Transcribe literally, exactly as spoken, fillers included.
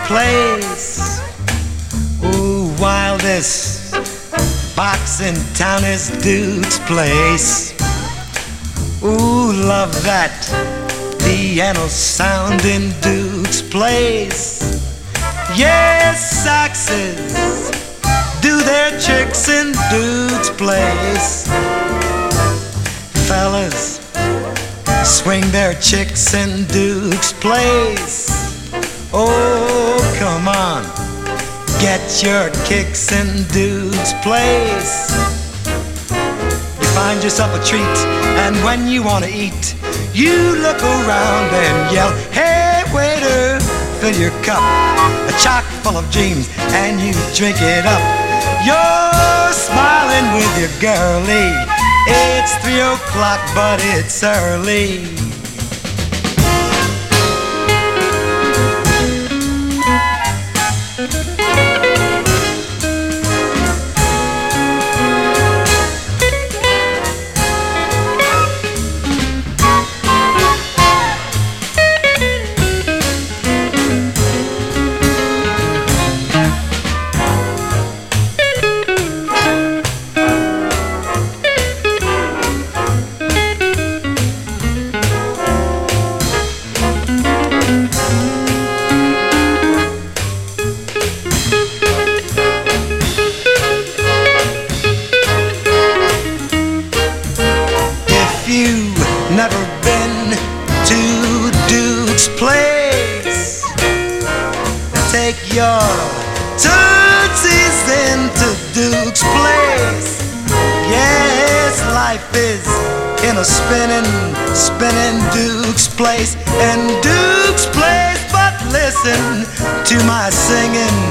place. Ooh, wildest box in town is Duke's Place. Ooh, love that piano sound in Duke's Place. Yes, saxes do their tricks in Duke's Place. Fellas swing their chicks in Duke's Place. Oh, come on, get your kicks in Duke's Place. You find yourself a treat, and when you want to eat, you look around and yell, "Hey, waiter, fill your cup, a chock full of dreams," and you drink it up. You're smiling with your girlie. It's three o'clock, but it's early. Never been to Duke's Place? Take your tootsies into Duke's Place. Yes, life is in a spinning, spinning Duke's Place. And Duke's Place, but listen to my singing